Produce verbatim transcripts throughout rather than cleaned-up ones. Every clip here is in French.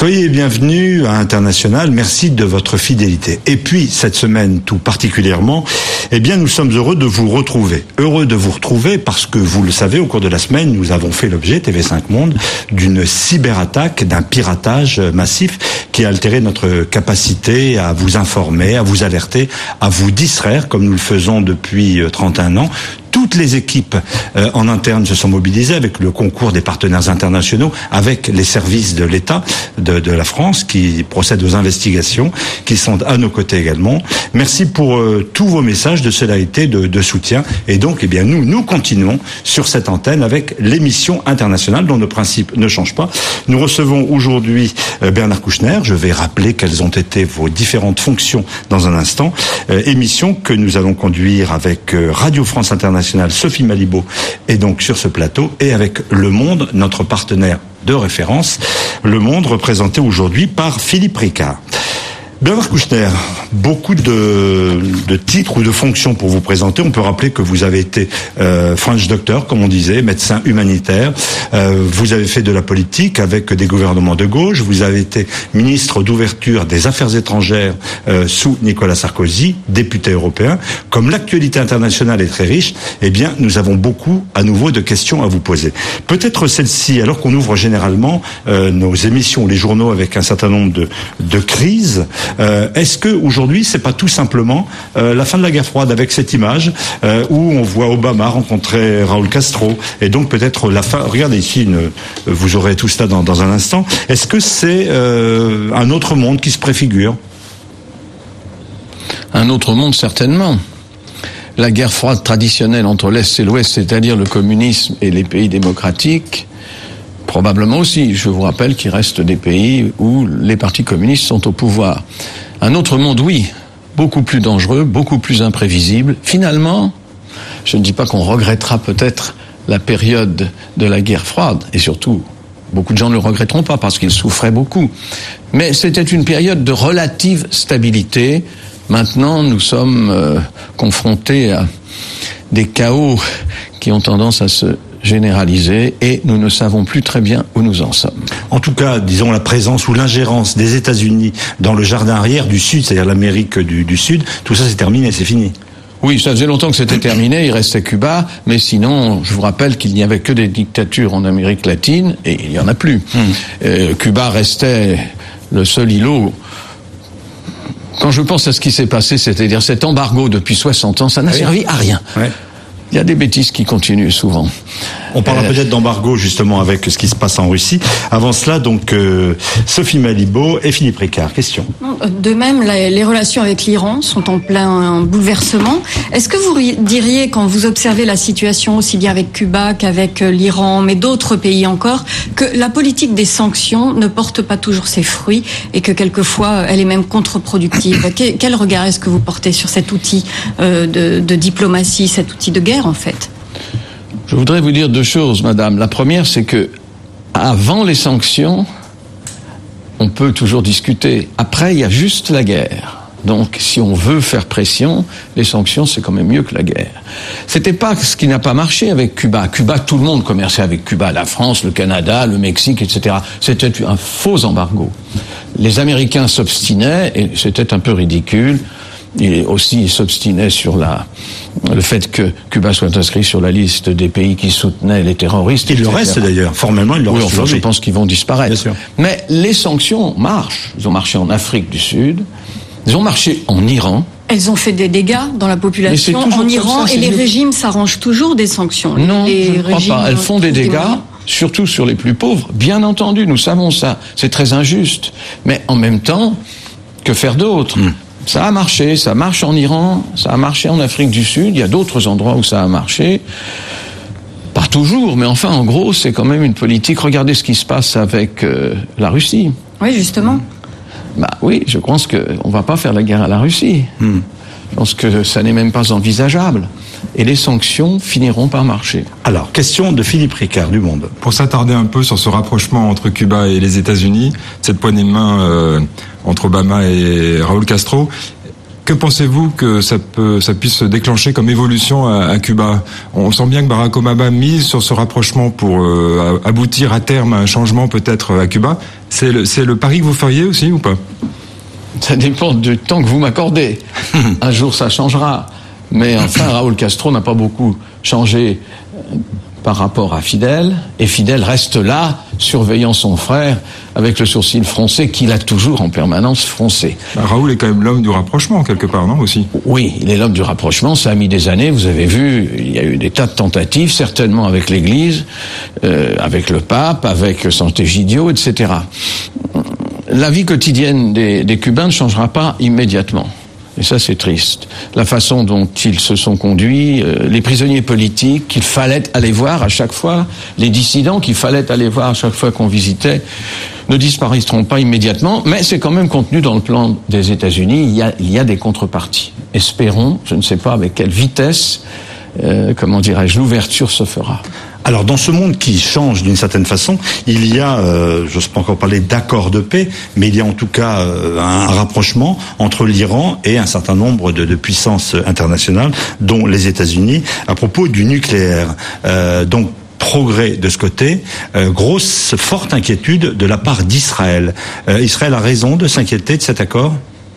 Soyez bienvenus à International, merci de votre fidélité. Et puis, cette semaine tout particulièrement, eh bien, nous sommes heureux de vous retrouver. Heureux de vous retrouver parce que, vous le savez, au cours de la semaine, nous avons fait l'objet, T V cinq Monde, d'une cyberattaque, d'un piratage massif qui a altéré notre capacité à vous informer, à vous alerter, à vous distraire, comme nous le faisons depuis trente et un ans. Toutes les équipes euh, en interne se sont mobilisées avec le concours des partenaires internationaux, avec les services de l'État de, de la France qui procèdent aux investigations, qui sont à nos côtés également. Merci pour euh, tous vos messages de solidarité, de, de soutien. Et donc, eh bien, nous, nous continuons sur cette antenne avec l'émission internationale dont nos principes ne changent pas. Nous recevons aujourd'hui euh, Bernard Kouchner. Je vais rappeler quelles ont été vos différentes fonctions dans un instant. Euh, émission que nous allons conduire avec euh, Radio France Internationale, Sophie Malibaud est donc sur ce plateau, et avec Le Monde, notre partenaire de référence. Le Monde représenté aujourd'hui par Philippe Ricard. Bernard Kouchner, beaucoup de, de titres ou de fonctions pour vous présenter. On peut rappeler que vous avez été euh, French doctor, comme on disait, médecin humanitaire. Euh, vous avez fait de la politique avec des gouvernements de gauche. Vous avez été ministre d'ouverture des Affaires étrangères euh, sous Nicolas Sarkozy, député européen. Comme l'actualité internationale est très riche, eh bien, nous avons beaucoup, à nouveau, de questions à vous poser. Peut-être celle-ci, alors qu'on ouvre généralement euh, nos émissions, les journaux, avec un certain nombre de, de crises. Euh, est-ce que aujourd'hui c'est pas tout simplement euh, la fin de la guerre froide, avec cette image euh, où on voit Obama rencontrer Raúl Castro, et donc peut-être la fin. Regardez ici, une, vous aurez tout cela dans, dans un instant. Est-ce que c'est euh, un autre monde qui se préfigure? Un autre monde, certainement. La guerre froide traditionnelle entre l'Est et l'Ouest, c'est-à-dire le communisme et les pays démocratiques, probablement aussi. Je vous rappelle qu'il reste des pays où les partis communistes sont au pouvoir. Un autre monde, oui, beaucoup plus dangereux, beaucoup plus imprévisible. Finalement, je ne dis pas qu'on regrettera peut-être la période de la guerre froide, et surtout, beaucoup de gens ne le regretteront pas parce qu'ils souffraient beaucoup. Mais c'était une période de relative stabilité. Maintenant, nous sommes euh, confrontés à des chaos qui ont tendance à se généralisé, et nous ne savons plus très bien où nous en sommes. En tout cas, disons, la présence ou l'ingérence des États-Unis dans le jardin arrière du Sud, c'est-à-dire l'Amérique du, du Sud, tout ça c'est terminé, c'est fini. Oui, ça faisait longtemps que c'était terminé, il restait Cuba, mais sinon, je vous rappelle qu'il n'y avait que des dictatures en Amérique latine, et il n'y en a plus. Hum. Euh, Cuba restait le seul îlot. Quand je pense à ce qui s'est passé, c'est-à-dire cet embargo depuis soixante ans, ça n'a oui. servi à rien. Ouais. Il y a des bêtises qui continuent souvent. On parlera euh... peut-être d'embargo justement avec ce qui se passe en Russie. Avant cela, donc, euh, Sophie Malibaud et Philippe Ricard. Question. De même, la, les relations avec l'Iran sont en plein bouleversement. Est-ce que vous diriez, quand vous observez la situation aussi bien avec Cuba qu'avec l'Iran, mais d'autres pays encore, que la politique des sanctions ne porte pas toujours ses fruits et que quelquefois elle est même contre-productive? Quel regard est-ce que vous portez sur cet outil euh, de, de diplomatie, cet outil de guerre en fait? Je voudrais vous dire deux choses, madame. La première, c'est que avant les sanctions, on peut toujours discuter. Après, il y a juste la guerre. Donc, si on veut faire pression, les sanctions, c'est quand même mieux que la guerre. C'était pas ce qui n'a pas marché avec Cuba. Cuba, tout le monde commerçait avec Cuba. La France, le Canada, le Mexique, et cetera. C'était un faux embargo. Les Américains s'obstinaient, et c'était un peu ridicule. Et aussi, ils s'obstinaient sur la, le fait que Cuba soit inscrit sur la liste des pays qui soutenaient les terroristes. Il le reste d'ailleurs, formellement, il le oui, reste. Enfin, je pense qu'ils vont disparaître. Bien sûr. Mais les sanctions marchent. Ils ont marché en Afrique du Sud. Ils ont marché en Iran. Elles ont fait des dégâts dans la population en Iran, ça, et les mieux. régimes s'arrangent toujours des sanctions. Non, les je ne crois pas. Elles font des dégâts, des surtout sur les plus pauvres. Bien entendu, nous savons ça. C'est très injuste. Mais en même temps, que faire d'autre? Hum. Ça a marché, ça marche en Iran, ça a marché en Afrique du Sud, il y a d'autres endroits où ça a marché. Pas toujours, mais enfin, en gros, c'est quand même une politique. Regardez ce qui se passe avec euh, la Russie. Oui, justement. Bah oui, je pense qu'on ne va pas faire la guerre à la Russie. Hmm. Je pense que ça n'est même pas envisageable. Et les sanctions finiront par marcher. Alors, question de Philippe Ricard du Monde. Pour s'attarder un peu sur ce rapprochement entre Cuba et les États-Unis, cette poignée de main euh, entre Obama et Raúl Castro, Que pensez-vous que ça peut, ça puisse se déclencher comme évolution à, à Cuba? On sent bien que Barack Obama mise sur ce rapprochement pour euh, aboutir à terme à un changement peut-être à Cuba. C'est le, c'est le pari que vous feriez aussi ou pas? Ça dépend du temps que vous m'accordez. Un jour, ça changera. Mais enfin, Raúl Castro n'a pas beaucoup changé par rapport à Fidel. Et Fidel reste là, surveillant son frère, avec le sourcil froncé qu'il a toujours en permanence froncé. Bah, Raoul est quand même l'homme du rapprochement, quelque part, non, aussi? Oui, il est l'homme du rapprochement. Ça a mis des années, vous avez vu, il y a eu des tas de tentatives, certainement avec l'Église, euh, avec le pape, avec Sant'Egidio, et cetera. La vie quotidienne des, des Cubains ne changera pas immédiatement. Et ça, c'est triste. La façon dont ils se sont conduits, euh, les prisonniers politiques qu'il fallait aller voir à chaque fois, les dissidents qu'il fallait aller voir à chaque fois qu'on visitait, ne disparaîtront pas immédiatement, mais c'est quand même contenu dans le plan des États-Unis. Il y a, il y a des contreparties. Espérons, je ne sais pas avec quelle vitesse, euh, comment dirais-je, l'ouverture se fera. Alors, dans ce monde qui change d'une certaine façon, il y a, euh, je n'ose pas encore parler d'accord de paix, mais il y a en tout cas euh, un rapprochement entre l'Iran et un certain nombre de, de puissances internationales, dont les États-Unis, à propos du nucléaire. Euh, donc, progrès de ce côté, euh, grosse, forte inquiétude de la part d'Israël. Euh, Israël a raison de s'inquiéter de cet accord ?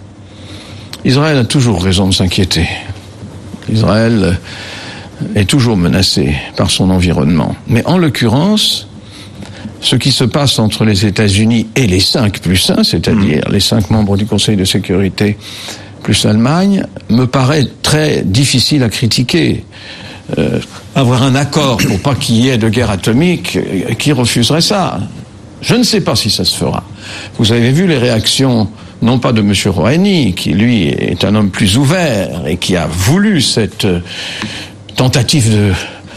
Israël a toujours raison de s'inquiéter. Israël est toujours menacé par son environnement. Mais en l'occurrence, ce qui se passe entre les États-Unis et les cinq plus un, c'est-à-dire mmh. les cinq membres du Conseil de sécurité plus l'Allemagne, me paraît très difficile à critiquer. Euh, avoir un accord pour pas qu'il y ait de guerre atomique, qui refuserait ça? Je ne sais pas si ça se fera. Vous avez vu les réactions, non pas de M. Rouhani, qui lui est un homme plus ouvert et qui a voulu cette tentative de,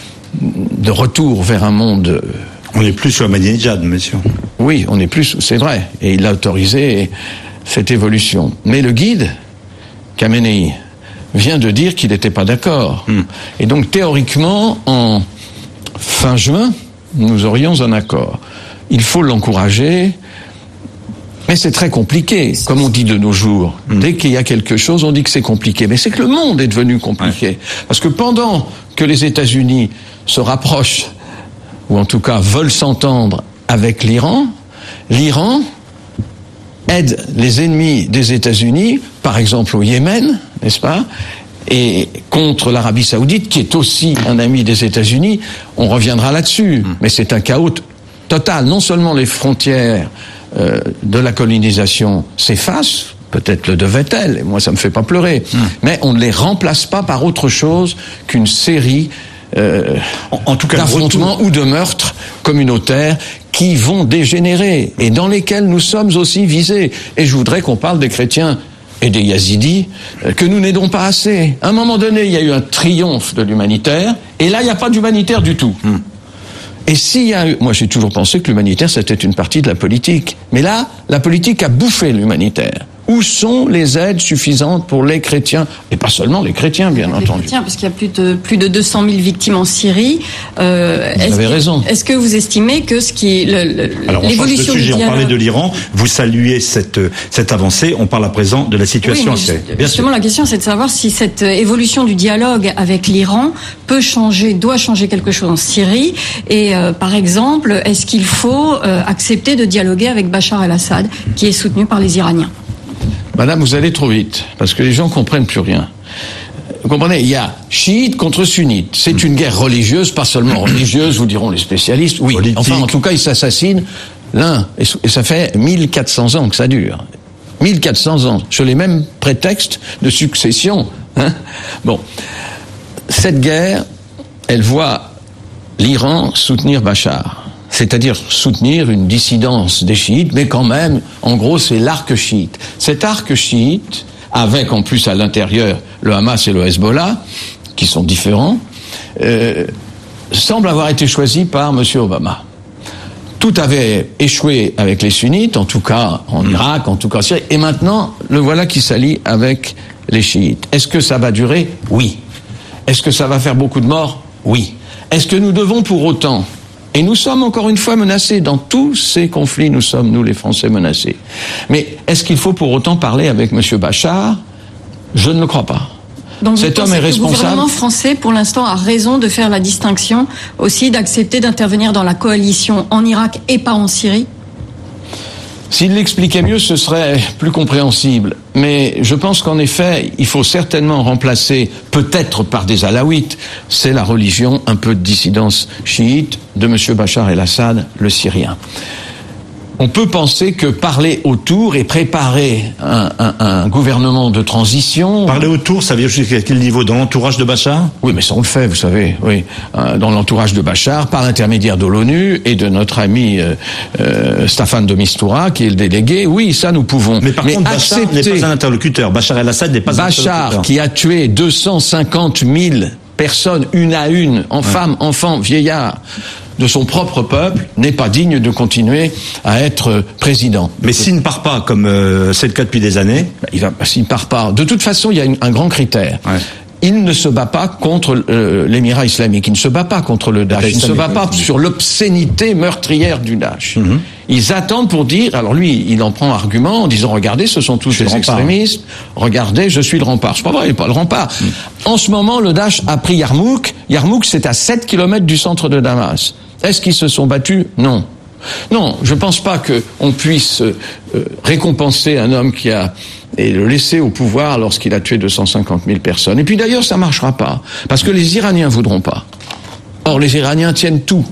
de retour vers un monde... On n'est plus sur Ahmadinejad, monsieur. Oui, on n'est plus, c'est vrai. Et il a autorisé cette évolution. Mais le guide, Khamenei, vient de dire qu'il n'était pas d'accord. Mm. Et donc, théoriquement, en fin juin, nous aurions un accord. Il faut l'encourager, mais c'est très compliqué, comme on dit de nos jours. Mm. Dès qu'il y a quelque chose, on dit que c'est compliqué. Mais c'est que le monde est devenu compliqué. Ouais. Parce que pendant que les États-Unis se rapprochent, ou en tout cas veulent s'entendre avec l'Iran, l'Iran aide les ennemis des États-Unis, par exemple au Yémen, n'est-ce pas, et contre l'Arabie Saoudite, qui est aussi un ami des États-Unis. On reviendra là-dessus, mmh. mais c'est un chaos total. Non seulement les frontières euh, de la colonisation s'effacent, peut-être le devaient-elles, et moi ça me fait pas pleurer, mmh. mais on ne les remplace pas par autre chose qu'une série euh, en, en tout cas, d'affrontements ou de meurtres communautaires qui vont dégénérer et dans lesquels nous sommes aussi visés. Et je voudrais qu'on parle des chrétiens et des yazidis, que nous n'aidons pas assez. À un moment donné, il y a eu un triomphe de l'humanitaire, et là, il n'y a pas d'humanitaire du tout. Hum. Et s'il y a eu... Moi, j'ai toujours pensé que l'humanitaire, c'était une partie de la politique. Mais là, la politique a bouffé l'humanitaire. Où sont les aides suffisantes pour les chrétiens? Et pas seulement les chrétiens, bien les entendu. Les chrétiens, parce qu'il y a plus de, plus de deux cent mille victimes en Syrie. Euh, vous avez que, raison. Est-ce que vous estimez que ce qui... Le, le, Alors, on change de sujet. On parlait de l'Iran. Vous saluez cette, cette avancée. On parle à présent de la situation oui, en Syrie. Bien justement, sûr. La question, c'est de savoir si cette évolution du dialogue avec l'Iran peut changer, doit changer quelque chose en Syrie. Et, euh, par exemple, est-ce qu'il faut euh, accepter de dialoguer avec Bachar el-Assad, qui est soutenu par les Iraniens? Madame, vous allez trop vite, parce que les gens comprennent plus rien. Vous comprenez, il y a chiites contre sunnites. C'est une guerre religieuse, pas seulement religieuse, vous diront les spécialistes. Oui, politique. Enfin, en tout cas, ils s'assassinent l'un, et ça fait mille quatre cents ans que ça dure. mille quatre cents ans, sur les mêmes prétextes de succession. Hein. Bon, cette guerre, elle voit l'Iran soutenir Bachar. C'est-à-dire soutenir une dissidence des chiites, mais quand même, en gros, c'est l'arc chiite. Cet arc chiite, avec en plus à l'intérieur le Hamas et le Hezbollah, qui sont différents, euh, semble avoir été choisi par M. Obama. Tout avait échoué avec les sunnites, en tout cas en Irak, en tout cas en Syrie, et maintenant, le voilà qui s'allie avec les chiites. Est-ce que ça va durer? Oui. Est-ce que ça va faire beaucoup de morts? Oui. Est-ce que nous devons pour autant... Et nous sommes encore une fois menacés. Dans tous ces conflits, nous sommes, nous les Français, menacés. Mais est-ce qu'il faut pour autant parler avec M. Bachar Je ne le crois pas. Donc Cet homme est responsable. Le gouvernement français, pour l'instant, a raison de faire la distinction aussi, d'accepter d'intervenir dans la coalition en Irak et pas en Syrie? S'il l'expliquait mieux, ce serait plus compréhensible. Mais je pense qu'en effet, il faut certainement remplacer, peut-être par des alaouites, c'est la religion, un peu de dissidence chiite, de M. Bachar el-Assad, le Syrien. On peut penser que parler autour et préparer un, un, un gouvernement de transition... Parler autour, ça veut dire jusqu'à quel niveau? Dans l'entourage de Bachar? Oui, mais ça on le fait, vous savez, oui. Euh, dans l'entourage de Bachar, par l'intermédiaire de l'ONU et de notre ami euh, euh, Staffan de Mistura, qui est le délégué, oui, ça nous pouvons. Mais par mais contre, Bachar n'est pas un interlocuteur. Bachar el-Assad n'est pas un interlocuteur. Bachar, qui a tué deux cent cinquante mille personnes, une à une, en ouais. femmes, enfants, vieillards, de son propre peuple, n'est pas digne de continuer à être président. Mais s'il ne part pas, comme euh, c'est le cas depuis des années... Il va, s'il ne part pas... De toute façon, il y a une, un grand critère. Ouais. Il ne se bat pas contre euh, l'émirat islamique, il ne se bat pas contre le Daesh, il ne se bat pas sur l'obscénité meurtrière du Daesh. Mm-hmm. Ils attendent pour dire, alors lui, il en prend argument en disant, regardez, ce sont tous des extrémistes, regardez, je suis le rempart. C'est pas vrai, il n'est pas le rempart. Mm. En ce moment, le Daesh a pris Yarmouk. Yarmouk, c'est à sept kilomètres du centre de Damas. Est-ce qu'ils se sont battus? Non. Non, je pense pas qu'on puisse euh, récompenser un homme qui a et le laisser au pouvoir lorsqu'il a tué deux cent cinquante mille personnes. Et puis d'ailleurs, ça marchera pas, parce que les Iraniens voudront pas. Or, les Iraniens tiennent tout.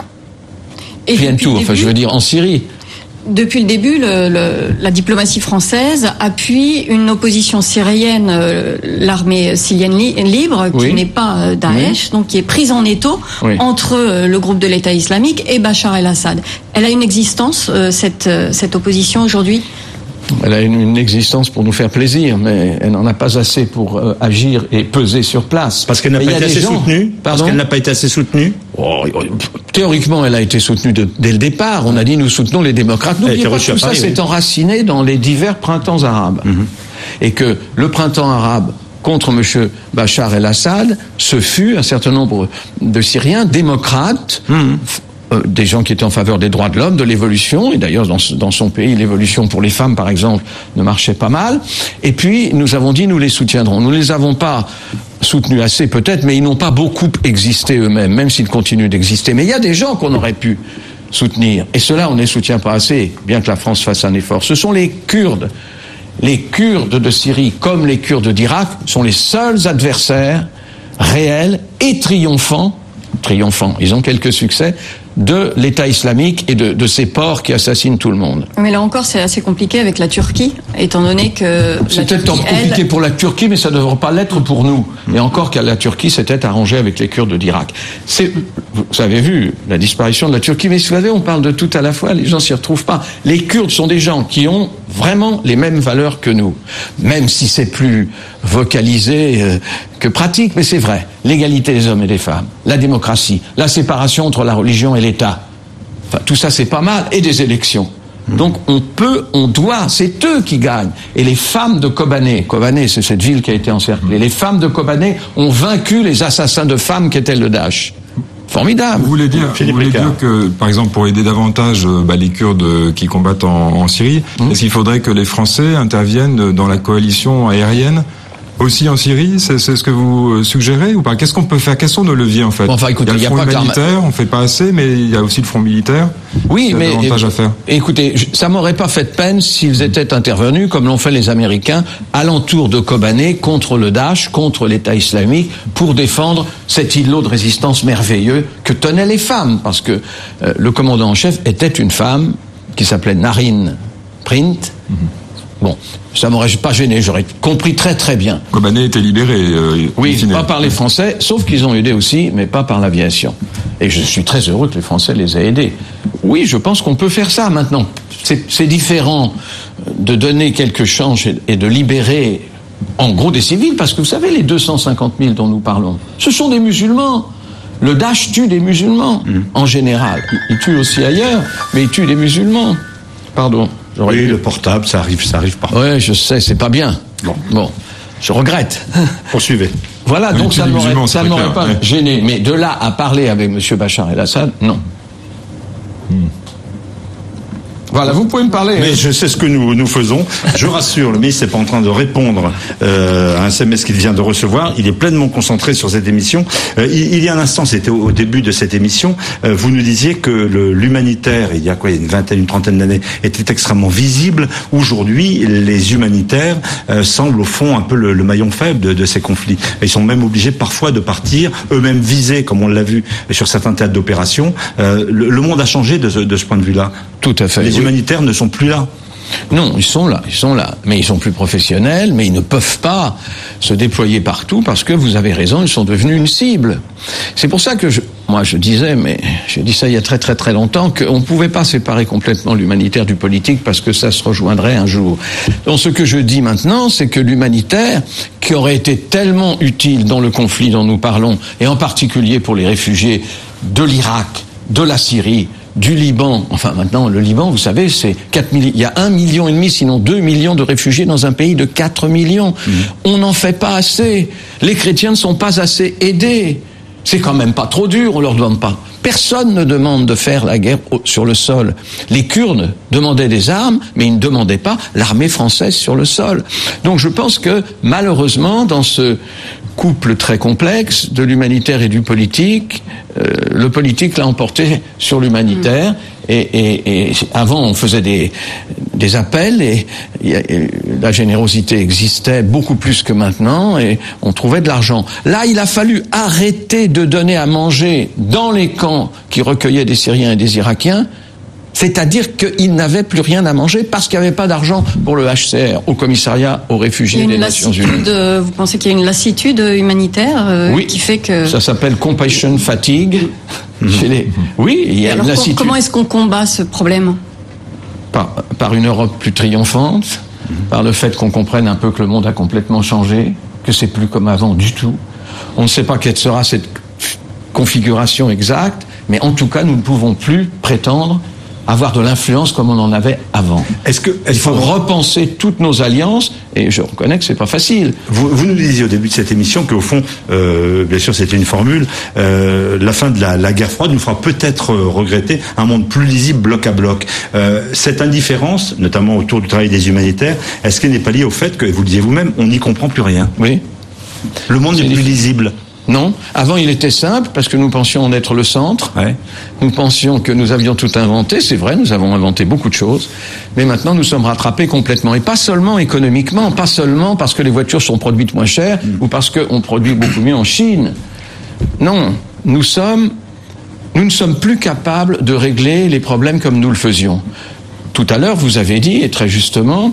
Et tiennent tout, enfin, début, je veux dire, en Syrie. Depuis le début, le, le, la diplomatie française appuie une opposition syrienne, euh, l'armée syrienne li, libre, qui oui. n'est pas euh, Daesh, oui. donc qui est prise en étau oui. entre euh, le groupe de l'État islamique et Bachar el-Assad. Elle a une existence, euh, cette, euh, cette opposition aujourd'hui? Elle a une, une existence pour nous faire plaisir, mais elle n'en a pas assez pour euh, agir et peser sur place. Parce qu'elle n'a pas été assez gens... soutenue Parce qu'elle n'a pas été assez soutenue oh, Théoriquement, elle a été soutenue de, dès le départ. On a dit, nous soutenons les démocrates. N'oubliez pas que tout ça s'est enraciné dans les divers printemps arabes. Mm-hmm. Et que le printemps arabe contre M. Bachar el-Assad, ce fut un certain nombre de Syriens démocrates, mm-hmm. Euh, des gens qui étaient en faveur des droits de l'homme, de l'évolution, et d'ailleurs dans, dans son pays, l'évolution pour les femmes, par exemple, ne marchait pas mal. Et puis, nous avons dit, nous les soutiendrons. Nous ne les avons pas soutenus assez, peut-être, mais ils n'ont pas beaucoup existé eux-mêmes, même s'ils continuent d'exister. Mais il y a des gens qu'on aurait pu soutenir. Et ceux-là, on ne les soutient pas assez, bien que la France fasse un effort. Ce sont les Kurdes. Les Kurdes de Syrie, comme les Kurdes d'Irak, sont les seuls adversaires réels et triomphants, triomphants, ils ont quelques succès, de l'État islamique et de, de ces porcs qui assassinent tout le monde. Mais là encore, c'est assez compliqué avec la Turquie, étant donné que... C'est peut-être compliqué elle... pour la Turquie, mais ça ne devrait pas l'être pour nous. Et encore qu'à la Turquie s'était arrangée avec les Kurdes d'Irak. C'est, vous avez vu la disparition de la Turquie, mais vous savez, on parle de tout à la fois, les gens s'y retrouvent pas. Les Kurdes sont des gens qui ont vraiment les mêmes valeurs que nous, même si c'est plus vocalisé euh, que pratique, mais c'est vrai. L'égalité des hommes et des femmes, la démocratie, la séparation entre la religion et l'État. Enfin, tout ça, c'est pas mal. Et des élections. Donc, on peut, on doit, c'est eux qui gagnent. Et les femmes de Kobané, Kobané, c'est cette ville qui a été encerclée, les femmes de Kobané ont vaincu les assassins de femmes qu'était le Daesh. Formidable. Vous voulez dire, vous voulez dire que, par exemple, pour aider davantage bah, les Kurdes qui combattent en, en Syrie, mmh. est-ce qu'il faudrait que les Français interviennent dans la coalition aérienne aussi en Syrie? C'est, c'est ce que vous suggérez ou pas? Qu'est-ce qu'on peut faire? Quels sont nos leviers en fait? Bon, enfin, écoutez, il y a le front humanitaire, on fait pas assez, mais il y a aussi le front militaire. Oui, il y a mais davantage à faire. Écoutez, ça m'aurait pas fait de peine s'ils étaient intervenus, comme l'ont fait les Américains, alentour de Kobané, contre le Daesh, contre l'État islamique, pour défendre cet îlot de résistance merveilleux que tenaient les femmes, parce que euh, le commandant en chef était une femme qui s'appelait Narine Print. Mm-hmm. Bon, ça m'aurait pas gêné, j'aurais compris très très bien. Kobané était libéré. Euh, oui, pas par les Français, sauf qu'ils ont aidé aussi, mais pas par l'aviation. Et je suis très heureux que les Français les aient aidés. Oui, je pense qu'on peut faire ça maintenant. C'est, c'est différent de donner quelques chances et de libérer, en gros, des civils, parce que vous savez, les deux cent cinquante mille dont nous parlons, ce sont des musulmans. Le Daesh tue des musulmans, mmh. en général. Il tue aussi ailleurs, mais il tue des musulmans. Pardon. Oui, vu. Le portable, ça arrive, ça arrive parfois. Oui, je sais, c'est pas bien. Bon, bon, je regrette. Poursuivez. Voilà, oui, donc ça ne m'aurait, ça m'aurait pas ouais. gêné. Mais de là à parler avec M. Bachar el-Assad, non. Hmm. Voilà, vous pouvez me parler. Mais je sais ce que nous nous faisons. Je rassure, le ministre n'est pas en train de répondre euh, à un S M S qu'il vient de recevoir. Il est pleinement concentré sur cette émission. Euh, il, il y a un instant, c'était au, au début de cette émission, euh, vous nous disiez que le, l'humanitaire, il y a quoi, il y a une vingtaine, une trentaine d'années, était extrêmement visible. Aujourd'hui, les humanitaires euh, semblent au fond un peu le, le maillon faible de, de ces conflits. Ils sont même obligés parfois de partir, eux-mêmes visés, comme on l'a vu sur certains théâtres d'opération. Euh, le, le monde a changé de ce, de ce point de vue-là. Tout à fait. Les oui. humanitaires ne sont plus là. Non, ils sont là, ils sont là, mais ils sont plus professionnels, mais ils ne peuvent pas se déployer partout parce que vous avez raison, ils sont devenus une cible. C'est pour ça que je, moi je disais, mais j'ai dit ça il y a très très très longtemps, qu'on ne pouvait pas séparer complètement l'humanitaire du politique parce que ça se rejoindrait un jour. Donc ce que je dis maintenant, c'est que l'humanitaire, qui aurait été tellement utile dans le conflit dont nous parlons, et en particulier pour les réfugiés de l'Irak, de la Syrie, du Liban, enfin maintenant le Liban, vous savez, c'est quatre millions, il y a un million et demi, sinon deux millions de réfugiés dans un pays de quatre millions. Mmh. On n'en fait pas assez. Les chrétiens ne sont pas assez aidés. C'est quand même pas trop dur, on leur demande pas. Personne ne demande de faire la guerre sur le sol. Les Kurdes demandaient des armes, mais ils ne demandaient pas l'armée française sur le sol. Donc je pense que malheureusement, dans ce couple très complexe de l'humanitaire et du politique, euh, le politique l'a emporté sur l'humanitaire. Mmh. Et, et, et avant, on faisait des, des appels et, et la générosité existait beaucoup plus que maintenant et on trouvait de l'argent. Là, il a fallu arrêter de donner à manger dans les camps qui recueillaient des Syriens et des Irakiens, c'est-à-dire qu'ils n'avaient plus rien à manger parce qu'il n'y avait pas d'argent pour le H C R, au commissariat aux réfugiés des Nations Unies. Vous pensez qu'il y a une lassitude humanitaire euh, oui, qui fait que... ça s'appelle compassion fatigue. Chez les... Oui, il y a alors, une lassitude. Comment est-ce qu'on combat ce problème ? Par, par une Europe plus triomphante, mmh. par le fait qu'on comprenne un peu que le monde a complètement changé, que c'est plus comme avant du tout. On ne sait pas quelle sera cette configuration exacte, mais en tout cas, nous ne pouvons plus prétendre avoir de l'influence comme on en avait avant. Est-ce que, est-ce il faut repenser toutes nos alliances, et je reconnais que c'est pas facile. Vous, vous nous disiez au début de cette émission qu'au fond, euh, bien sûr c'était une formule, euh, la fin de la, la guerre froide nous fera peut-être regretter un monde plus lisible bloc à bloc. Euh, cette indifférence, notamment autour du travail des humanitaires, est-ce qu'elle n'est pas liée au fait que, vous le disiez vous-même, on n'y comprend plus rien ? Oui. Le monde n'est plus lisible. Non. Avant, il était simple parce que nous pensions en être le centre. Ouais. Nous pensions que nous avions tout inventé. C'est vrai, nous avons inventé beaucoup de choses. Mais maintenant, nous sommes rattrapés complètement. Et pas seulement économiquement, pas seulement parce que les voitures sont produites moins chères mmh. ou parce qu'on produit beaucoup mieux en Chine. Non. Nous sommes, nous ne sommes plus capables de régler les problèmes comme nous le faisions. Tout à l'heure, vous avez dit, et très justement,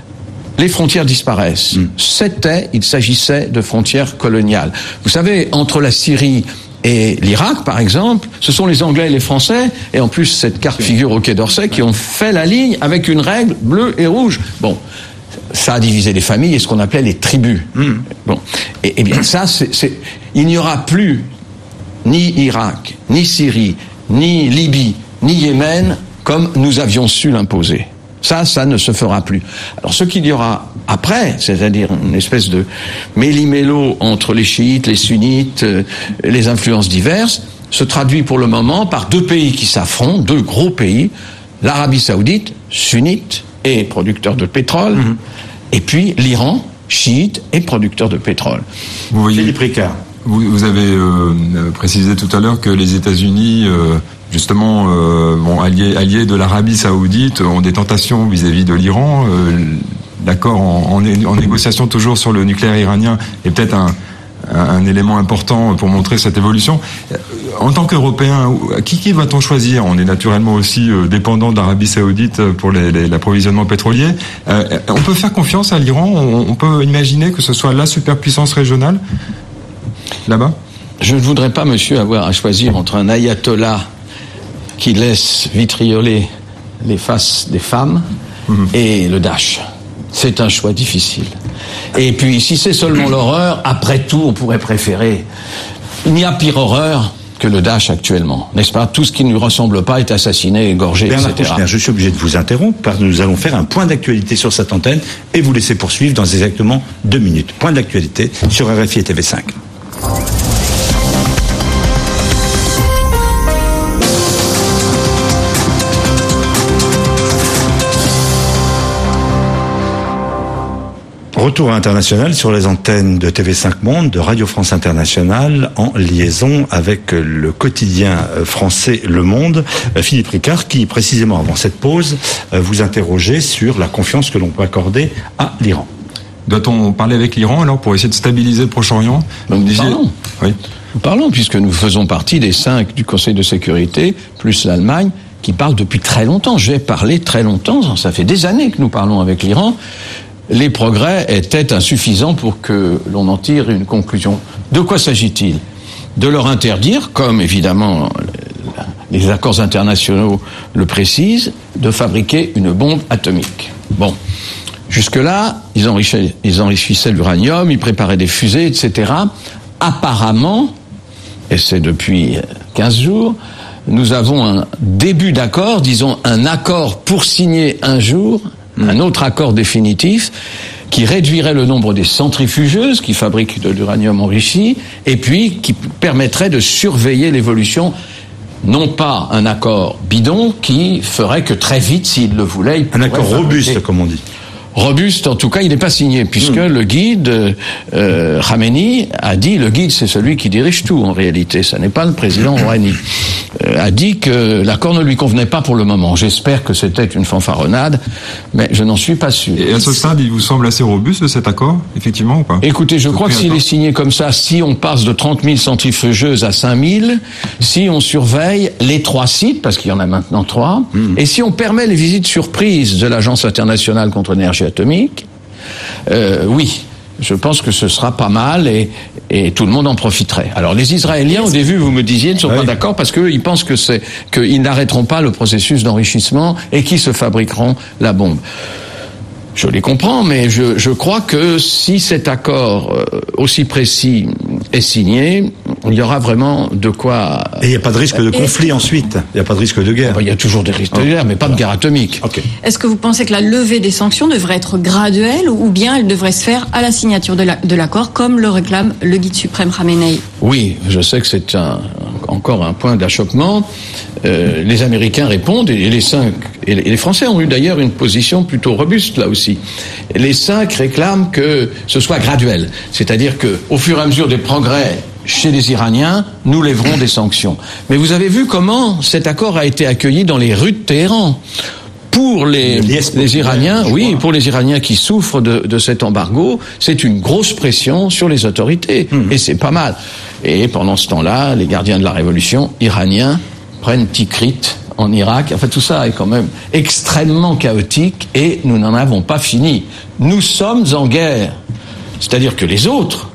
les frontières disparaissent. Mmh. C'était, il s'agissait de frontières coloniales. Vous savez, entre la Syrie et l'Irak, par exemple, ce sont les Anglais et les Français, et en plus cette carte figure au Quai d'Orsay, qui ont fait la ligne avec une règle bleue et rouge. Bon, ça a divisé les familles et ce qu'on appelait les tribus. Mmh. Bon, et, et bien ça, c'est, c'est, il n'y aura plus ni Irak, ni Syrie, ni Libye, ni Yémen comme nous avions su l'imposer. Ça, ça ne se fera plus. Alors, ce qu'il y aura après, c'est-à-dire une espèce de méli-mélo entre les chiites, les sunnites, euh, les influences diverses, se traduit pour le moment par deux pays qui s'affrontent, deux gros pays, l'Arabie Saoudite, sunnite et producteur de pétrole, mmh. et puis l'Iran, chiite et producteur de pétrole. Vous voyez, Philippe Ricard. Vous, vous avez euh, précisé tout à l'heure que les États-Unis... Euh, justement, euh, bon, alliés, alliés de l'Arabie Saoudite, ont des tentations vis-à-vis de l'Iran. Euh, L'accord en, en, en négociation toujours sur le nucléaire iranien est peut-être un, un, un élément important pour montrer cette évolution. En tant qu'Européens, qui, qui va-t-on choisir ? On est naturellement aussi euh, dépendant de l'Arabie Saoudite pour les, les, l'approvisionnement pétrolier. Euh, on peut faire confiance à l'Iran ? on, on peut imaginer que ce soit la superpuissance régionale là-bas ? Je ne voudrais pas, monsieur, avoir à choisir entre un ayatollah qui laisse vitrioler les faces des femmes mmh. et le Daesh. C'est un choix difficile. Et puis, si c'est seulement l'horreur, après tout, on pourrait préférer. Il n'y a pire horreur que le Daesh actuellement, n'est-ce pas ? Tout ce qui ne lui ressemble pas est assassiné, égorgé, Bernard et cetera. Kouchner, je suis obligé de vous interrompre parce que nous allons faire un point d'actualité sur cette antenne et vous laisser poursuivre dans exactement deux minutes. Point d'actualité sur R F I et T V cinq. Retour international sur les antennes de T V cinq Monde, de Radio France Internationale, en liaison avec le quotidien français Le Monde. Philippe Ricard, qui précisément avant cette pause, vous interrogeait sur la confiance que l'on peut accorder à l'Iran. Doit-on parler avec l'Iran alors pour essayer de stabiliser le Proche-Orient? Nous disiez... Parlons. Oui. Nous parlons, puisque nous faisons partie des cinq du Conseil de sécurité, plus l'Allemagne, qui parle depuis très longtemps. J'ai parlé très longtemps, ça fait des années que nous parlons avec l'Iran. Les progrès étaient insuffisants pour que l'on en tire une conclusion. De quoi s'agit-il? De leur interdire, comme évidemment les accords internationaux le précisent, de fabriquer une bombe atomique. Bon, jusque-là, ils enrichissaient, ils enrichissaient l'uranium, ils préparaient des fusées, et cetera. Apparemment, et c'est depuis quinze jours, nous avons un début d'accord, disons un accord pour signer un jour, un autre accord définitif, qui réduirait le nombre des centrifugeuses qui fabriquent de l'uranium enrichi, et puis qui permettrait de surveiller l'évolution, non pas un accord bidon qui ferait que très vite, s'il le voulait... Il un accord robuste, comme on dit. Robuste, en tout cas, il n'est pas signé, puisque mmh. le guide, euh, Khamenei, a dit, le guide c'est celui qui dirige tout en réalité, ça n'est pas le président Rouhani, euh, a dit que l'accord ne lui convenait pas pour le moment. J'espère que c'était une fanfaronnade, mais je n'en suis pas sûr. Et à ce stade, il vous semble assez robuste cet accord, effectivement, ou pas? Écoutez, je crois que s'il est signé comme ça, si on passe de trente mille centrifugeuses à cinq mille, si on surveille les trois sites, parce qu'il y en a maintenant trois, mmh. et si on permet les visites surprises de l'Agence internationale contre l'énergie atomique, euh, oui, je pense que ce sera pas mal et, et tout le monde en profiterait. Alors les Israéliens, au début, vous me disiez, ne sont oui. pas d'accord parce qu'ils pensent que c'est qu'ils n'arrêteront pas le processus d'enrichissement et qu'ils se fabriqueront la bombe. Je les comprends, mais je, je crois que si cet accord euh, aussi précis est signé, il y aura vraiment de quoi... Et il n'y a pas de risque de conflit et... ensuite? Il n'y a pas de risque de guerre? Ben, il y a toujours des risques de guerre, mais pas de guerre atomique. Okay. Est-ce que vous pensez que la levée des sanctions devrait être graduelle ou bien elle devrait se faire à la signature de, la, de l'accord, comme le réclame le guide suprême Khamenei? Oui, je sais que c'est un, encore un point d'achoppement. Euh, les Américains répondent, et les cinq, et les Français ont eu d'ailleurs une position plutôt robuste là aussi. Les cinq réclament que ce soit graduel, c'est-à-dire que au fur et à mesure des progrès chez les Iraniens, nous lèverons des sanctions. Mais vous avez vu comment cet accord a été accueilli dans les rues de Téhéran. Pour les, les Iraniens, oui, pour les Iraniens qui souffrent de, de cet embargo, c'est une grosse pression sur les autorités, mmh. et c'est pas mal. Et pendant ce temps-là, les gardiens de la révolution iraniens prennent Tikrit en Irak. Enfin, tout ça est quand même extrêmement chaotique et nous n'en avons pas fini. Nous sommes en guerre. C'est-à-dire que les autres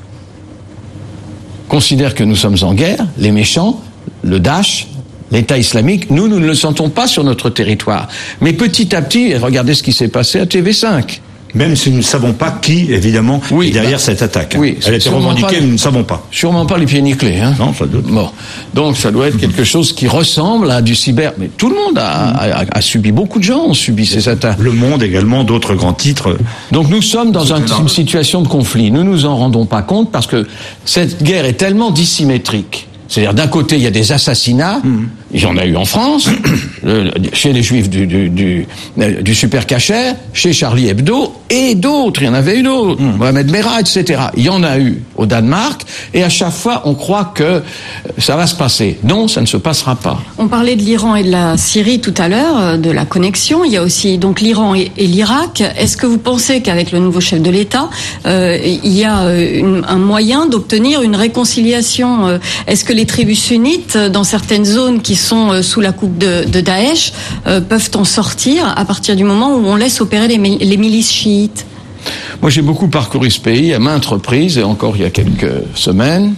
considèrent que nous sommes en guerre, les méchants, le Daesh, l'État islamique. Nous, nous ne le sentons pas sur notre territoire. Mais petit à petit, regardez ce qui s'est passé à T V cinq. Même si nous ne savons pas qui, évidemment, oui, est derrière bah, cette attaque. Oui, elle a été revendiquée, mais nous ne savons pas. Sûrement pas les pieds nickelés. Hein. Non, ça doute. Bon. Donc, ça doit être quelque chose qui ressemble à du cyber. Mais tout le monde a, a, a subi, beaucoup de gens ont subi ces attaques. Le Monde également, d'autres grands titres. Donc, nous sommes dans un, une situation de conflit. Nous nous en rendons pas compte parce que cette guerre est tellement dissymétrique. C'est-à-dire, d'un côté, il y a des assassinats, mmh. il y en a eu en France, le, chez les Juifs du, du, du, du Super Cacher, chez Charlie Hebdo, et d'autres, il y en avait eu d'autres, mmh. Mohamed Merah, et cetera. Il y en a eu au Danemark, et à chaque fois, on croit que ça va se passer. Non, ça ne se passera pas. On parlait de l'Iran et de la Syrie tout à l'heure, de la connexion. Il y a aussi donc l'Iran et, et l'Irak. Est-ce que vous pensez qu'avec le nouveau chef de l'État, euh, il y a une, un moyen d'obtenir une réconciliation? euh, Est-ce que les tribus sunnites, dans certaines zones qui sont sous la coupe de, de Daesh, euh, peuvent en sortir à partir du moment où on laisse opérer les, les milices chiites? Moi, j'ai beaucoup parcouru ce pays à maintes reprises, et encore il y a quelques semaines.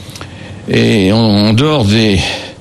Et en, en dehors des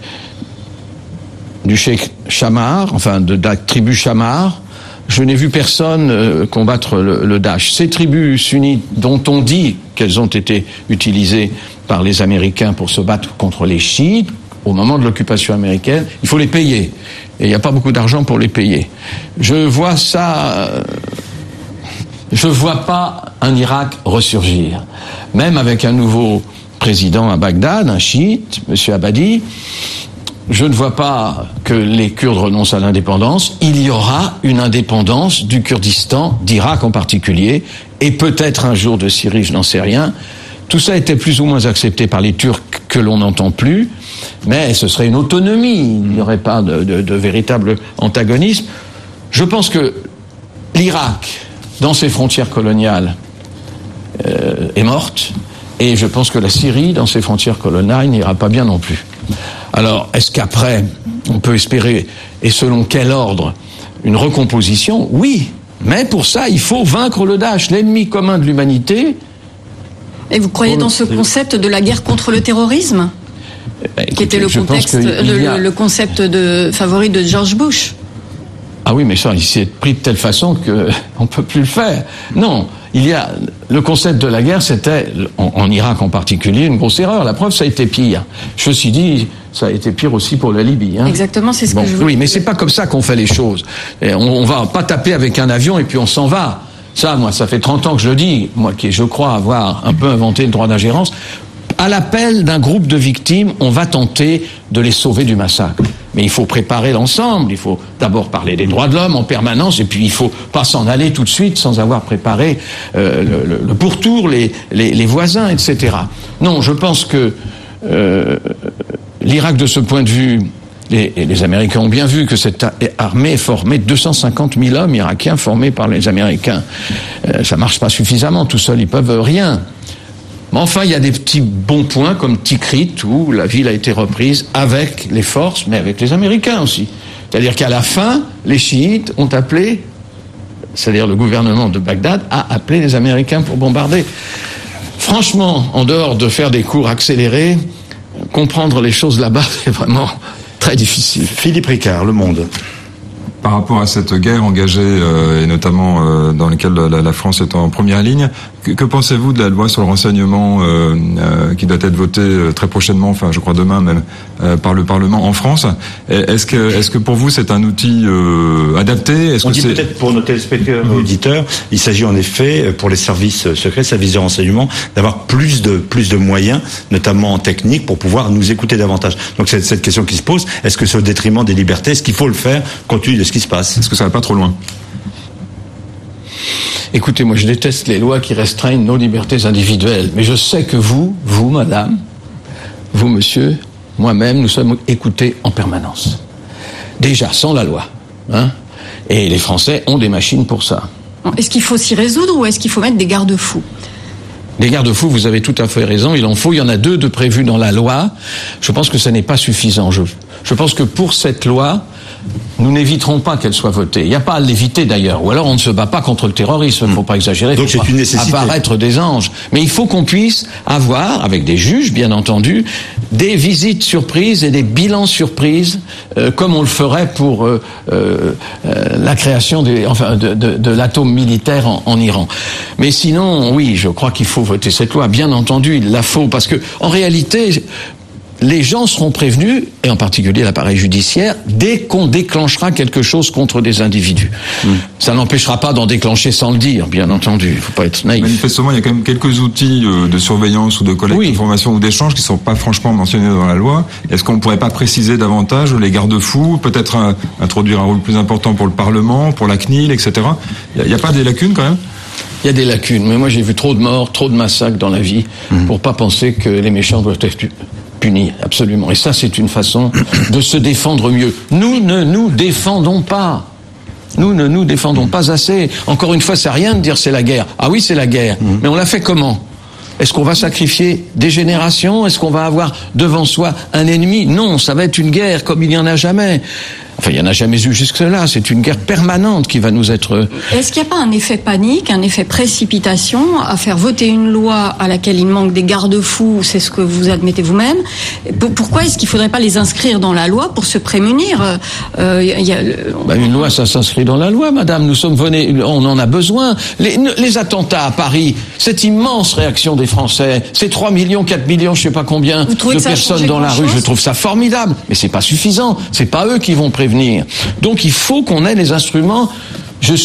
du cheikh Shammar, enfin de, de la tribu Shammar, je n'ai vu personne euh, combattre le, le Daesh. Ces tribus sunnites dont on dit qu'elles ont été utilisées par les Américains pour se battre contre les chiites, au moment de l'occupation américaine, il faut les payer. Et il n'y a pas beaucoup d'argent pour les payer. Je vois ça... Euh, je ne vois pas un Irak ressurgir. Même avec un nouveau président à Bagdad, un chiite, M. Abadi, je ne vois pas que les Kurdes renoncent à l'indépendance. Il y aura une indépendance du Kurdistan, d'Irak en particulier, et peut-être un jour de Syrie, je n'en sais rien. Tout ça était plus ou moins accepté par les Turcs que l'on n'entend plus, mais ce serait une autonomie, il n'y aurait pas de, de, de véritable antagonisme. Je pense que l'Irak, dans ses frontières coloniales, euh, est morte, et je pense que la Syrie, dans ses frontières coloniales, n'ira pas bien non plus. Alors, est-ce qu'après, on peut espérer, et selon quel ordre, une recomposition? Oui, mais pour ça, il faut vaincre le Daesh, l'ennemi commun de l'humanité. Et vous croyez dans ce concept de la guerre contre le terrorisme, Écoutez, qui était le, contexte, le, a... le concept de, favori de George Bush? Ah oui, mais ça, il s'est pris de telle façon qu'on ne peut plus le faire. Non, il y a... Le concept de la guerre, c'était, en, en Irak en particulier, une grosse erreur. La preuve, ça a été pire. Ceci dit, ça a été pire aussi pour la Libye. Hein. Exactement, c'est ce bon, que je veux Oui, mais c'est pas comme ça qu'on fait les choses. Et on, on va pas taper avec un avion et puis on s'en va. Ça, moi, ça fait trente ans que je le dis. Moi, qui, je crois avoir un peu inventé le droit d'ingérence. À l'appel d'un groupe de victimes, on va tenter de les sauver du massacre. Mais il faut préparer l'ensemble. Il faut d'abord parler des droits de l'homme en permanence, et puis il faut pas s'en aller tout de suite sans avoir préparé euh, le, le, le pourtour, les, les, les voisins, et cetera. Non, je pense que euh, l'Irak, de ce point de vue, les, les Américains ont bien vu que cette armée formait deux cent cinquante mille hommes irakiens formés par les Américains. Euh, ça marche pas suffisamment. Tout seul, ils peuvent rien. Mais enfin, il y a des petits bons points comme Tikrit, où la ville a été reprise avec les forces, mais avec les Américains aussi. C'est-à-dire qu'à la fin, les chiites ont appelé, c'est-à-dire le gouvernement de Bagdad a appelé les Américains pour bombarder. Franchement, en dehors de faire des cours accélérés, comprendre les choses là-bas, c'est vraiment très difficile. Philippe Ricard, Le Monde. Par rapport à cette guerre engagée, euh, et notamment euh, dans laquelle la, la France est en première ligne, que, que pensez-vous de la loi sur le renseignement euh, euh, qui doit être votée euh, très prochainement, enfin je crois demain même, euh, par le Parlement en France? Est-ce que, est-ce que pour vous c'est un outil euh, adapté? Est-ce On que dit c'est... peut-être pour nos téléspectateurs et auditeurs, il s'agit en effet pour les services secrets, services de renseignement, d'avoir plus de plus de moyens, notamment en technique, pour pouvoir nous écouter davantage. Donc c'est cette question qui se pose. Est-ce que c'est au détriment des libertés? Est-ce qu'il faut le faire compte tenu de ce qui se passe? Est-ce que ça va pas trop loin? Écoutez, moi je déteste les lois qui restreignent nos libertés individuelles, mais je sais que vous, vous madame, vous monsieur, moi-même, nous sommes écoutés en permanence. Déjà, sans la loi. Hein, et les Français ont des machines pour ça. Est-ce qu'il faut s'y résoudre ou est-ce qu'il faut mettre des garde-fous? Des garde-fous, vous avez tout à fait raison, il en faut, il y en a deux de prévus dans la loi. Je pense que ça n'est pas suffisant. Je, je pense que pour cette loi, nous n'éviterons pas qu'elle soit votée. Il n'y a pas à l'éviter d'ailleurs. Ou alors on ne se bat pas contre le terrorisme. Il ne faut pas exagérer. Donc c'est une nécessité. Apparaître des anges. Mais il faut qu'on puisse avoir, avec des juges bien entendu, des visites surprises et des bilans surprises, euh, comme on le ferait pour euh, euh, la création des, enfin, de, de, de l'atome militaire en, en Iran. Mais sinon, oui, je crois qu'il faut voter cette loi. Bien entendu, il la faut. Parce que, en réalité, les gens seront prévenus, et en particulier l'appareil judiciaire, dès qu'on déclenchera quelque chose contre des individus. Mmh. Ça n'empêchera pas d'en déclencher sans le dire, bien entendu. Il ne faut pas être naïf. Manifestement, il y a quand même quelques outils de surveillance ou de collecte oui. d'informations ou d'échanges qui ne sont pas franchement mentionnés dans la loi. Est-ce qu'on ne pourrait pas préciser davantage les garde-fous, peut-être un, introduire un rôle plus important pour le Parlement, pour la C N I L, et cetera. Il n'y a, a pas des lacunes quand même? Il y a des lacunes, mais moi j'ai vu trop de morts, trop de massacres dans la vie, mmh. pour pas penser que les méchants doivent être punis, absolument. Et ça, c'est une façon de se défendre mieux. Nous ne nous défendons pas. Nous ne nous défendons pas assez. Encore une fois, ça n'a rien de dire c'est la guerre. Ah oui, c'est la guerre. Mmh. Mais on la fait comment? Est-ce qu'on va sacrifier des générations? Est-ce qu'on va avoir devant soi un ennemi? Non, ça va être une guerre comme il n'y en a jamais. Enfin, il n'y en a jamais eu jusque-là. C'est une guerre permanente qui va nous être... Est-ce qu'il n'y a pas un effet panique, un effet précipitation à faire voter une loi à laquelle il manque des garde-fous? C'est ce que vous admettez vous-même. Pourquoi est-ce qu'il ne faudrait pas les inscrire dans la loi pour se prémunir? euh, y a... bah, Une loi, ça s'inscrit dans la loi, madame. Nous sommes venus... On en a besoin. Les, les attentats à Paris, cette immense réaction des Français, ces trois millions, quatre millions, je ne sais pas combien de personnes dans la rue, je trouve ça formidable. Mais c'est pas suffisant. C'est pas eux qui vont prévenir. Donc il faut qu'on ait les instruments. Je suis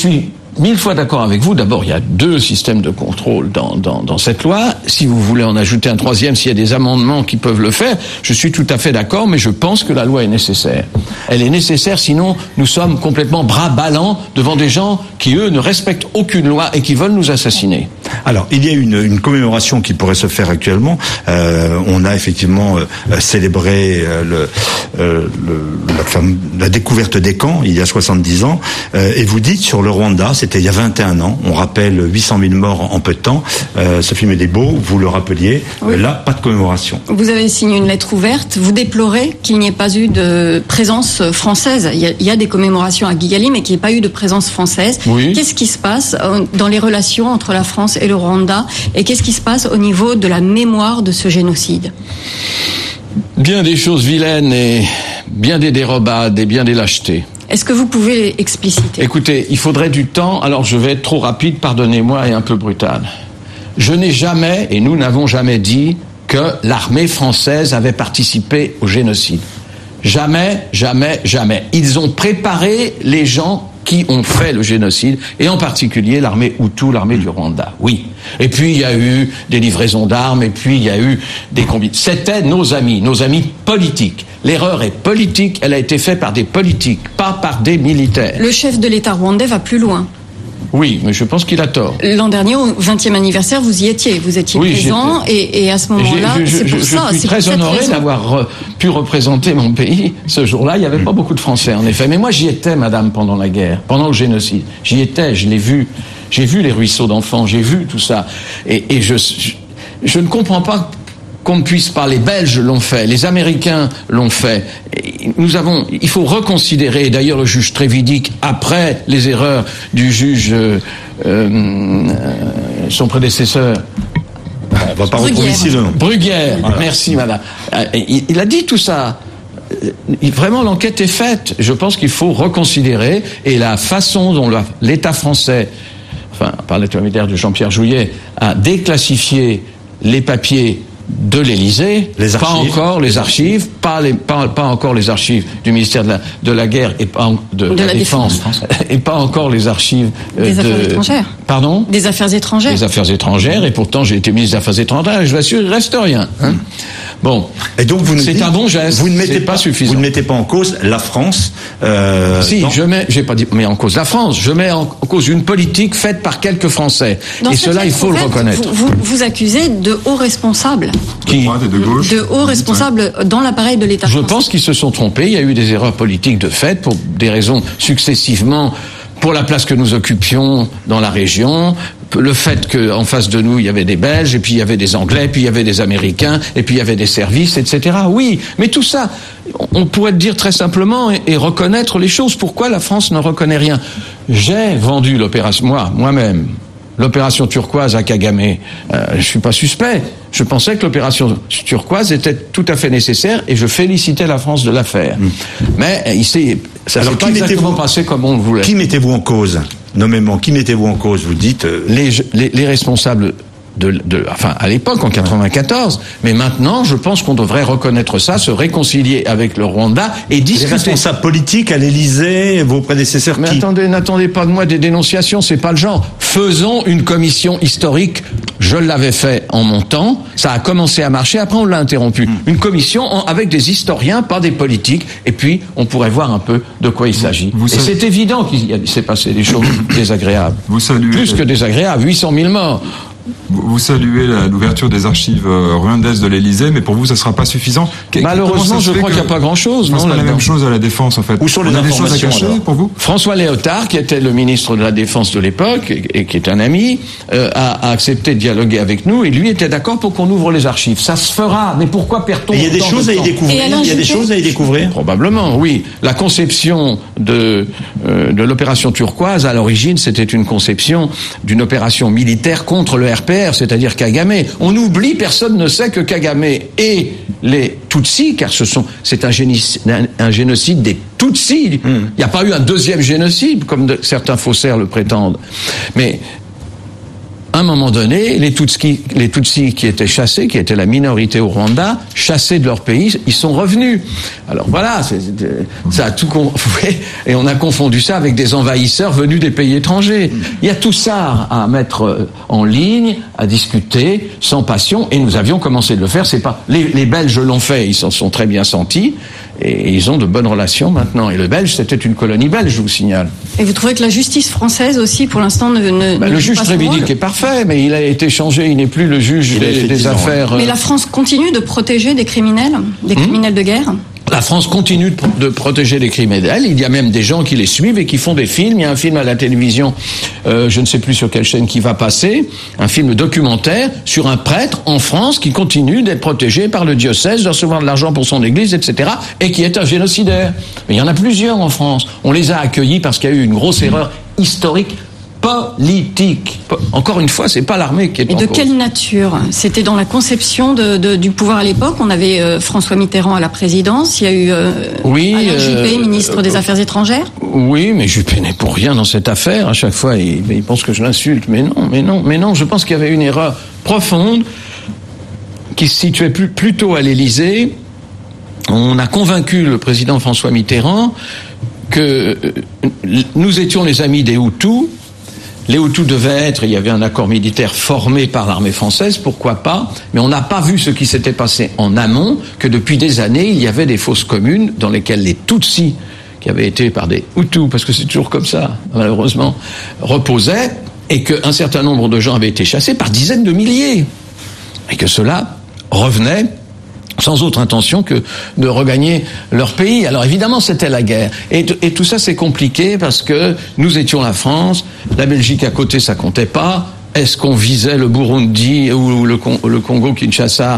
mille fois d'accord avec vous. D'abord, il y a deux systèmes de contrôle dans, dans, dans cette loi. Si vous voulez en ajouter un troisième, s'il y a des amendements qui peuvent le faire, je suis tout à fait d'accord, mais je pense que la loi est nécessaire. Elle est nécessaire, sinon nous sommes complètement bras ballants devant des gens qui, eux, ne respectent aucune loi et qui veulent nous assassiner. Alors, il y a une, une commémoration qui pourrait se faire actuellement. Euh, on a effectivement euh, célébré euh, le, euh, le, la, fame, la découverte des camps il y a soixante-dix ans. Euh, et vous dites sur le Rwanda, c'était il y a vingt et un ans, on rappelle huit cent mille morts en, en peu de temps. Euh, Sophie Medebo, vous le rappeliez, oui. euh, là, pas de commémoration. Vous avez signé une lettre ouverte. Vous déplorez qu'il n'y ait pas eu de présence française. Il y a, il y a des commémorations à Kigali, mais qu'il n'y ait pas eu de présence française. Oui. Qu'est-ce qui se passe dans les relations entre la France et le Rwanda, et qu'est-ce qui se passe au niveau de la mémoire de ce génocide? Bien des choses vilaines et bien des dérobades et bien des lâchetés. Est-ce que vous pouvez expliciter? Écoutez, il faudrait du temps, alors je vais être trop rapide, pardonnez-moi, et un peu brutal. Je n'ai jamais, et nous n'avons jamais dit, que l'armée française avait participé au génocide. Jamais, jamais, jamais. Ils ont préparé les gens qui ont fait le génocide, et en particulier l'armée Hutu, l'armée du Rwanda. Oui. Et puis il y a eu des livraisons d'armes, et puis il y a eu des combats. C'était nos amis, nos amis politiques. L'erreur est politique, elle a été faite par des politiques, pas par des militaires. Le chef de l'État rwandais va plus loin. Oui, mais je pense qu'il a tort. L'an dernier, au vingtième anniversaire, vous y étiez, vous étiez oui, présent, et, et à ce moment-là, je, je, c'est pour je, ça. Je suis très honoré d'avoir re, pu représenter mon pays. Ce jour-là, il n'y avait pas beaucoup de Français, en effet. Mais moi, j'y étais, madame, pendant la guerre, pendant le génocide. J'y étais, je l'ai vu. J'ai vu les ruisseaux d'enfants, j'ai vu tout ça. Et, et je, je, je ne comprends pas qu'on ne puisse pas. Les Belges l'ont fait, les Américains l'ont fait. Et nous avons, il faut reconsidérer. D'ailleurs, le juge Trévidic, après les erreurs du juge, euh, euh, son prédécesseur. On va pas retrouver ici le nom. Bruguière. Voilà. Merci, madame. Il, il a dit tout ça. Vraiment, l'enquête est faite. Je pense qu'il faut reconsidérer, et la façon dont l'État français, enfin, par l'intermédiaire de Jean-Pierre Jouyet, a déclassifié les papiers de l'Élysée, pas encore les archives, pas, les, pas, pas encore les archives du ministère de la, de la Guerre et pas de, de, de la, la Défense, Défense, et pas encore les archives euh, des de, Affaires étrangères. Pardon ? Des Affaires étrangères. Des Affaires étrangères, et pourtant j'ai été ministre des Affaires étrangères, et je vous assure, il reste rien. Hein. Bon, et donc vous c'est dites, un bon geste. Vous ne mettez pas, pas suffisant. Vous ne mettez pas en cause la France. Euh, si, non. je mets, j'ai pas dit, mais en cause la France. Je mets en cause une politique faite par quelques Français. Dans et cela, il faut le reconnaître. Vous, vous, vous accusez de hauts responsables. Qui ? De, de, gauche. de hauts responsables dans l'appareil de l'État Je français. pense qu'ils se sont trompés. Il y a eu des erreurs politiques de fait pour des raisons successivement. Pour la place que nous occupions dans la région, le fait qu'en face de nous, il y avait des Belges, et puis il y avait des Anglais, puis il y avait des Américains, et puis il y avait des services, et cetera. Oui, mais tout ça, on pourrait dire très simplement et, et reconnaître les choses. Pourquoi la France ne reconnaît rien ? J'ai vendu l'opération, moi, moi-même, l'opération turquoise à Kagame. Euh, je suis pas suspect. Je pensais que l'opération turquoise était tout à fait nécessaire, et je félicitais la France de la faire. Mmh. Mais il s'est, ça s'est pas exactement passé comme on le voulait. Qui mettez-vous en cause ? Nommément, qui mettez-vous en cause ? Vous dites euh... les, les, les responsables de, de, enfin à l'époque en quatre-vingt-quatorze, mais maintenant je pense qu'on devrait reconnaître ça, se réconcilier avec le Rwanda et discuter. Les responsables politiques à l'Élysée, vos prédécesseurs. Mais qui... attendez, n'attendez pas de moi des dénonciations, c'est pas le genre. Faisons une commission historique. Je l'avais fait en mon temps, ça a commencé à marcher, après on l'a interrompu. Mmh. Une commission en, avec des historiens, pas des politiques, et puis on pourrait voir un peu de quoi il s'agit. Vous et savez... c'est évident qu'il s'est passé des choses désagréables. Vous saluez... Plus que désagréables, huit cent mille morts. Vous saluez l'ouverture des archives rwandaises de l'Élysée, mais pour vous, ça ne sera pas suffisant. Malheureusement, je crois qu'il n'y a pas grand-chose. C'est pas la même chose à la Défense, en fait. Où sont les informations informations, des choses à cacher, alors pour vous ? François Léotard, qui était le ministre de la Défense de l'époque, et qui est un ami, euh, a, a accepté de dialoguer avec nous, et lui était d'accord pour qu'on ouvre les archives. Ça se fera, mais pourquoi perd-on Il y a des choses à y découvrir. Il y a des choses à y découvrir. Probablement, oui. La conception de, euh, de l'opération turquoise, à l'origine, c'était une conception d'une opération militaire contre le R P R, c'est-à-dire Kagame. On oublie, personne ne sait que Kagame et les Tutsis, car ce sont, c'est un, génici, un, un génocide des Tutsis. Il mm. n'y a pas eu un deuxième génocide, comme de, certains faussaires le prétendent. Mais à un moment donné, les Tutsis, les Tutsis qui étaient chassés, qui étaient la minorité au Rwanda, chassés de leur pays, ils sont revenus. Alors voilà, c'est, ça a tout confondu, et on a confondu ça avec des envahisseurs venus des pays étrangers. Il y a tout ça à mettre en ligne, à discuter, sans passion, et nous avions commencé de le faire. C'est pas les, les Belges l'ont fait, ils s'en sont très bien sentis. Et ils ont de bonnes relations maintenant. Et le Belge, c'était une colonie belge, je vous signale. Et vous trouvez que la justice française aussi, pour l'instant, ne... ne bah, ne le juge Trévidic est parfait, mais il a été changé. Il n'est plus le juge des, des affaires... Mais la France continue de protéger des criminels, des hum. criminels de guerre ? La France continue de protéger les criminels. Il y a même des gens qui les suivent et qui font des films. Il y a un film à la télévision, euh, je ne sais plus sur quelle chaîne qui va passer, un film documentaire sur un prêtre en France qui continue d'être protégé par le diocèse, de recevoir de l'argent pour son église, et cetera, et qui est un génocidaire. Mais il y en a plusieurs en France. On les a accueillis parce qu'il y a eu une grosse erreur historique politique. Encore une fois, c'est pas l'armée qui est en cause. Et de quelle nature ? C'était dans la conception de, de, du pouvoir à l'époque. On avait euh, François Mitterrand à la présidence. Il y a eu euh, oui, Alain Juppé, euh, ministre euh, des Affaires étrangères. Oui, mais Juppé n'est pour rien dans cette affaire. À chaque fois, il, il pense que je l'insulte. Mais non, mais non, mais non. Je pense qu'il y avait une erreur profonde qui se situait plus, plutôt à l'Élysée. On a convaincu le président François Mitterrand que euh, nous étions les amis des Hutus. Les Hutus devaient être, il y avait un accord militaire formé par l'armée française, pourquoi pas, mais on n'a pas vu ce qui s'était passé en amont, que depuis des années, il y avait des fosses communes dans lesquelles les Tutsis, qui avaient été par des Hutus, parce que c'est toujours comme ça, malheureusement, reposaient, et qu'un certain nombre de gens avaient été chassés par dizaines de milliers, et que cela revenait sans autre intention que de regagner leur pays. Alors évidemment, c'était la guerre. Et, et tout ça, c'est compliqué parce que nous étions la France, la Belgique à côté, ça comptait pas. Est-ce qu'on visait le Burundi ou le, le Congo-Kinshasa ?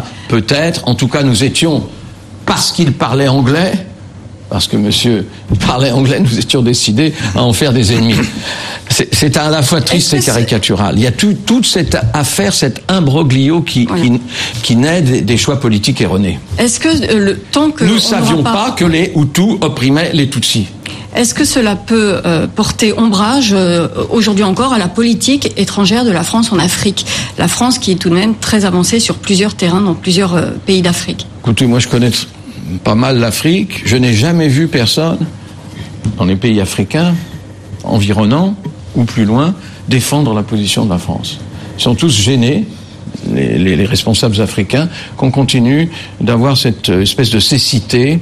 Peut-être. En tout cas, nous étions, parce qu'ils parlaient anglais, parce que monsieur parlait anglais, nous étions décidés à en faire des ennemis. C'est, c'est à la fois triste et caricatural. Il y a tout, toute cette affaire, cet imbroglio qui, voilà. qui, qui naît des, des choix politiques erronés. Est-ce que le temps que nous ne savions pas... pas que les Hutus opprimaient les Tutsis. Est-ce que cela peut euh, porter ombrage euh, aujourd'hui encore à la politique étrangère de la France en Afrique ? La France qui est tout de même très avancée sur plusieurs terrains dans plusieurs euh, pays d'Afrique. Écoutez, moi je connais pas mal l'Afrique. Je n'ai jamais vu personne dans les pays africains environnants ou plus loin défendre la position de la France. Ils sont tous gênés, les, les, les responsables africains, qu'on continue d'avoir cette espèce de cécité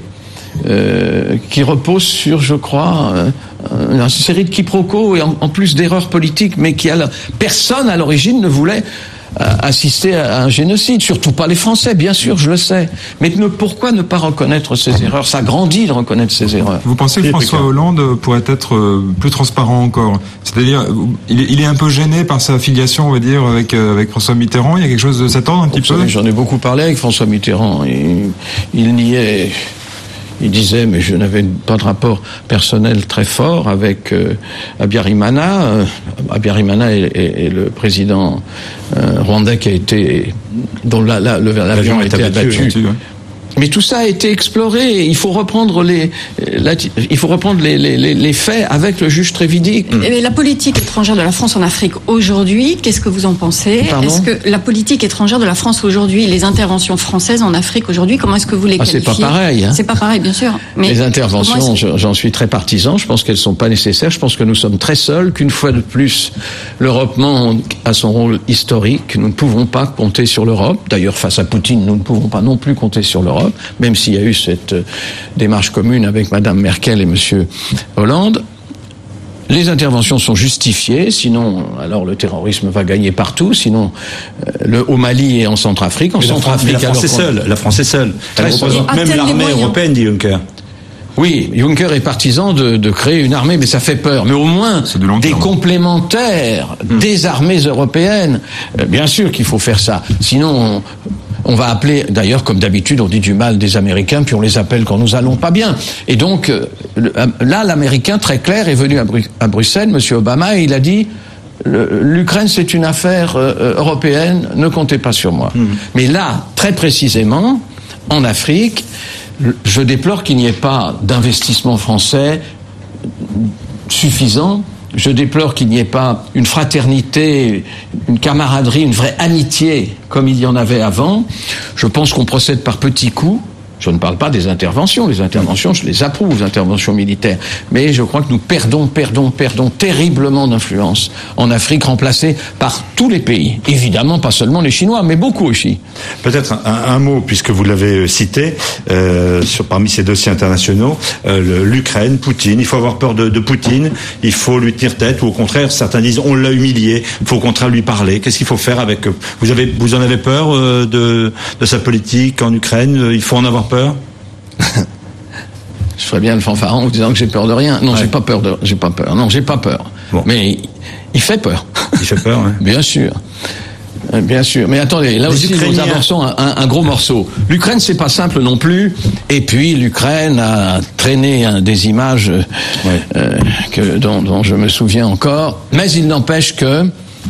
euh, qui repose sur, je crois, euh, une série de quiproquos et en, en plus d'erreurs politiques, mais qui a la, personne à l'origine ne voulait assister à un génocide, surtout pas les Français, bien sûr, je le sais. Mais ne, pourquoi ne pas reconnaître ces erreurs ? Ça grandit de reconnaître ces erreurs. Vous pensez que François Hollande pourrait être plus transparent encore ? C'est-à-dire, il est un peu gêné par sa filiation, on va dire, avec, avec François Mitterrand. Il y a quelque chose de cet ordre un petit peu ? J'en ai beaucoup parlé avec François Mitterrand. Il, il niait... Il disait, mais je n'avais pas de rapport personnel très fort avec euh, Habyarimana. Euh, Habyarimana est, est, est le président euh, rwandais qui a été, dont la, la, le, l'avion a été abattu. abattu ouais. Mais tout ça a été exploré. Il faut reprendre les, la, il faut reprendre les, les, les faits avec le juge Trévidic. Mais la politique étrangère de la France en Afrique aujourd'hui, qu'est-ce que vous en pensez ? Pardon ? Est-ce que la politique étrangère de la France aujourd'hui, les interventions françaises en Afrique aujourd'hui, comment est-ce que vous les ah, qualifiez ? C'est pas pareil. Hein. C'est pas pareil, bien sûr. Mais les interventions, j'en suis très partisan. Je pense qu'elles sont pas nécessaires. Je pense que nous sommes très seuls. Qu'une fois de plus, l'Europe manque à son rôle historique. Nous ne pouvons pas compter sur l'Europe. D'ailleurs, face à Poutine, nous ne pouvons pas non plus compter sur l'Europe. Même s'il y a eu cette euh, démarche commune avec Madame Merkel et Monsieur Hollande. Les interventions sont justifiées, sinon, alors le terrorisme va gagner partout, sinon, euh, le, au Mali et en Centrafrique, en mais Centrafrique... La France est seule, la France est seule. Elle représente même l'armée européenne, dit Juncker. Oui, Juncker est partisan de, de créer une armée, mais ça fait peur. Mais au moins, des complémentaires mmh. des armées européennes. Euh, bien sûr qu'il faut faire ça. Sinon... On, On va appeler, d'ailleurs, comme d'habitude, on dit du mal des Américains, puis on les appelle quand nous allons pas bien. Et donc, euh, là, l'Américain, très clair, est venu à, Bru- à Bruxelles, Monsieur Obama, et il a dit, l'Ukraine, c'est une affaire euh, européenne, ne comptez pas sur moi. Mmh. Mais là, très précisément, en Afrique, je déplore qu'il n'y ait pas d'investissement français suffisant je déplore qu'il n'y ait pas une fraternité, une camaraderie, une vraie amitié comme il y en avait avant. Je pense qu'on procède par petits coups. Je ne parle pas des interventions. Les interventions, je les approuve, les interventions militaires. Mais je crois que nous perdons, perdons, perdons terriblement d'influence en Afrique, remplacée par tous les pays. Évidemment, pas seulement les Chinois, mais beaucoup aussi. Peut-être un, un mot, puisque vous l'avez cité, euh, sur, parmi ces dossiers internationaux, euh, l'Ukraine, Poutine. Il faut avoir peur de, de Poutine, il faut lui tenir tête, ou au contraire, certains disent on l'a humilié, il faut au contraire lui parler. Qu'est-ce qu'il faut faire avec... Vous, avez, vous en avez peur euh, de, de sa politique en Ukraine? Il faut en avoir peur? Peur Je ferais bien le fanfaron en vous disant que j'ai peur de rien. Non, ouais. j'ai pas peur de, j'ai pas peur. Non, j'ai pas peur. Bon. Mais il fait peur. Il fait peur, hein. Bien sûr. Bien sûr. Mais attendez, là Les aussi, Ukrainiens... nous avançons un, un, un gros morceau. L'Ukraine, c'est pas simple non plus. Et puis, l'Ukraine a traîné hein, des images ouais. euh, que, dont, dont je me souviens encore. Mais il n'empêche que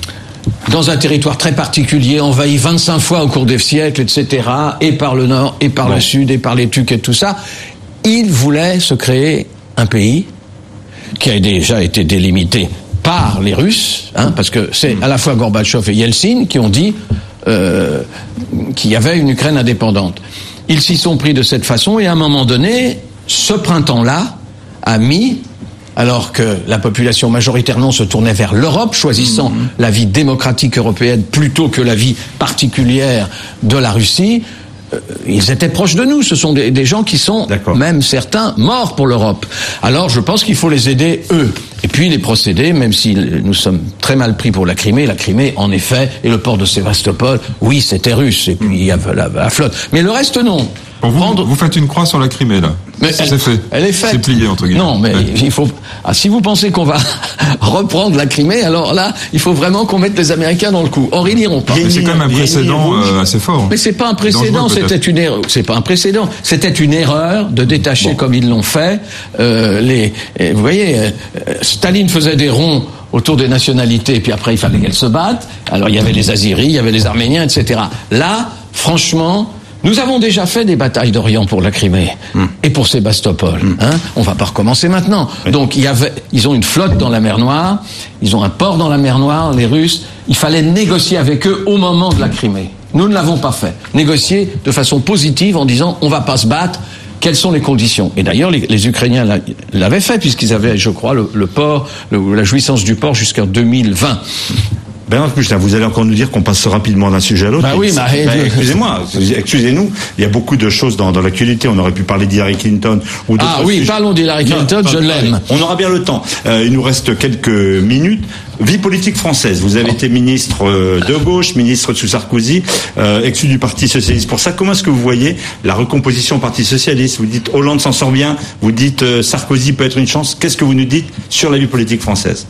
dans un territoire très particulier, envahi vingt-cinq fois au cours des siècles, et cetera, et par le nord, et par bon. le sud, et par les Turcs et tout ça, il voulait se créer un pays qui a déjà été délimité par les Russes, hein, parce que c'est à la fois Gorbatchev et Yeltsin qui ont dit euh, qu'il y avait une Ukraine indépendante. Ils s'y sont pris de cette façon, et à un moment donné, ce printemps-là a mis... alors que la population majoritairement se tournait vers l'Europe, choisissant mmh. la vie démocratique européenne plutôt que la vie particulière de la Russie, euh, ils étaient proches de nous. Ce sont des, des gens qui sont, D'accord. même certains, morts pour l'Europe. Alors je pense qu'il faut les aider, eux. Et puis les procédés, même si nous sommes très mal pris pour la Crimée, la Crimée, en effet, et le port de Sébastopol, oui, c'était russe, et puis il y avait la, la flotte. Mais le reste, non. Bon, vous, Prendre... vous faites une croix sur la Crimée, là. Mais c'est elle, fait. Elle est faite. C'est plié, entre guillemets. Non, mais ouais. il faut... Ah, si vous pensez qu'on va reprendre la Crimée, alors là, il faut vraiment qu'on mette les Américains dans le coup. Or, ils n'iront pas. Mais c'est quand même un précédent euh, assez fort. Mais c'est pas un précédent, c'était une erreur. C'est pas un précédent. C'était une erreur de détacher, bon. comme ils l'ont fait, euh, les... Vous voyez, euh, Staline faisait des ronds autour des nationalités, et puis après, il fallait qu'elles se battent. Alors, il y avait les Azyris, il y avait les Arméniens, et cetera. Là, franchement... Nous avons déjà fait des batailles d'Orient pour la Crimée mmh. et pour Sébastopol. Mmh. Hein, on va pas recommencer maintenant. Oui. Donc il y avait, ils ont une flotte dans la mer Noire, ils ont un port dans la mer Noire, les Russes. Il fallait négocier avec eux au moment de la Crimée. Nous ne l'avons pas fait. Négocier de façon positive en disant on va pas se battre. Quelles sont les conditions? Et d'ailleurs, les, les Ukrainiens l'avaient fait puisqu'ils avaient, je crois, le, le port, le, la jouissance du port jusqu'en deux mille vingt. Bernard Kouchner, vous allez encore nous dire qu'on passe rapidement d'un sujet à l'autre. Bah oui, bah, bah, excusez-moi, excusez-nous, il y a beaucoup de choses dans, dans l'actualité. On aurait pu parler d'Hillary Clinton ou d'autres Ah oui, sujets. Parlons d'Hillary Clinton, non, je l'aime. On aura bien le temps. Euh, il nous reste quelques minutes. Vie politique française. Vous avez oh. été ministre de gauche, ministre sous Sarkozy, euh, exclu du Parti socialiste. Pour ça, comment est-ce que vous voyez la recomposition au Parti socialiste? Vous dites Hollande s'en sort bien, vous dites euh, Sarkozy peut être une chance. Qu'est-ce que vous nous dites sur la vie politique française?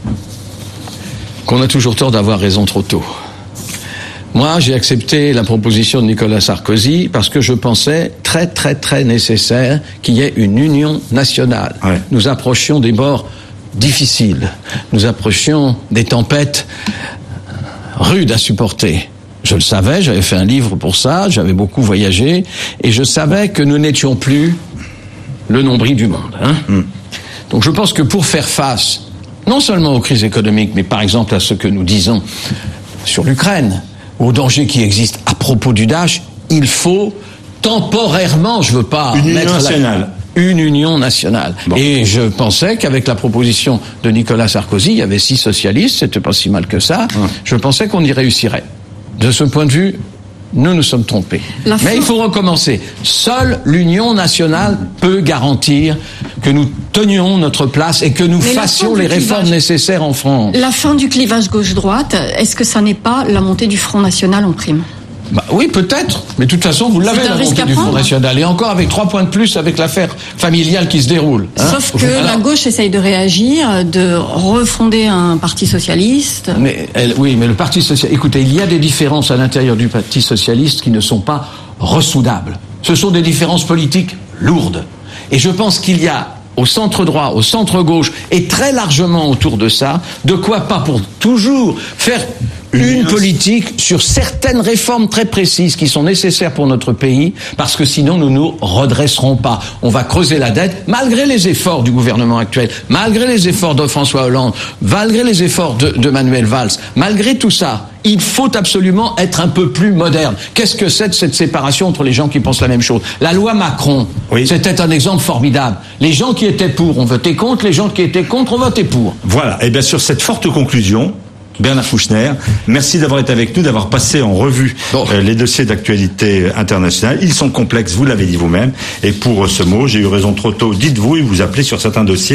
Qu'on a toujours tort d'avoir raison trop tôt. Moi, j'ai accepté la proposition de Nicolas Sarkozy parce que je pensais très, très, très nécessaire qu'il y ait une union nationale. Ouais. Nous approchions des bords difficiles. Nous approchions des tempêtes rudes à supporter. Je le savais, j'avais fait un livre pour ça, j'avais beaucoup voyagé, et je savais que nous n'étions plus le nombril du monde. Hein. Mm. Donc je pense que pour faire face, non seulement aux crises économiques, mais par exemple à ce que nous disons sur l'Ukraine, aux dangers qui existent à propos du Daesh, il faut temporairement, je veux pas une mettre union nationale. La, une union nationale. Bon. Et je pensais qu'avec la proposition de Nicolas Sarkozy, il y avait six socialistes, c'était pas si mal que ça. Hum. Je pensais qu'on y réussirait. De ce point de vue, nous nous sommes trompés. La Mais fin... il faut recommencer. Seule l'union nationale peut garantir que nous tenions notre place et que nous Mais fassions les réformes clivage... nécessaires en France. La fin du clivage gauche-droite, est-ce que ça n'est pas la montée du Front National en prime? Bah oui, peut-être. Mais de toute façon, vous l'avez, la montée du Front National. Et encore avec trois points de plus avec l'affaire familiale qui se déroule. Hein. Sauf que Alors, la gauche essaye de réagir, de refonder un parti socialiste. Mais elle, oui, mais le parti socialiste... Écoutez, il y a des différences à l'intérieur du parti socialiste qui ne sont pas ressoudables. Ce sont des différences politiques lourdes. Et je pense qu'il y a au centre droit, au centre gauche, et très largement autour de ça, de quoi pas pour toujours faire Une, une politique sur certaines réformes très précises qui sont nécessaires pour notre pays, parce que sinon nous nous redresserons pas. On va creuser la dette, malgré les efforts du gouvernement actuel, malgré les efforts de François Hollande, malgré les efforts de, de Manuel Valls, malgré tout ça. Il faut absolument être un peu plus moderne. Qu'est-ce que c'est de cette séparation entre les gens qui pensent la même chose? La loi Macron, oui. C'était un exemple formidable. Les gens qui étaient pour ont voté contre, les gens qui étaient contre ont voté pour. Voilà, et bien sur cette forte conclusion, Bernard Fouchner, merci d'avoir été avec nous, d'avoir passé en revue bon. euh, les dossiers d'actualité internationale. Ils sont complexes, vous l'avez dit vous-même. Et pour euh, ce mot, j'ai eu raison trop tôt, dites-vous et vous appelez sur certains dossiers.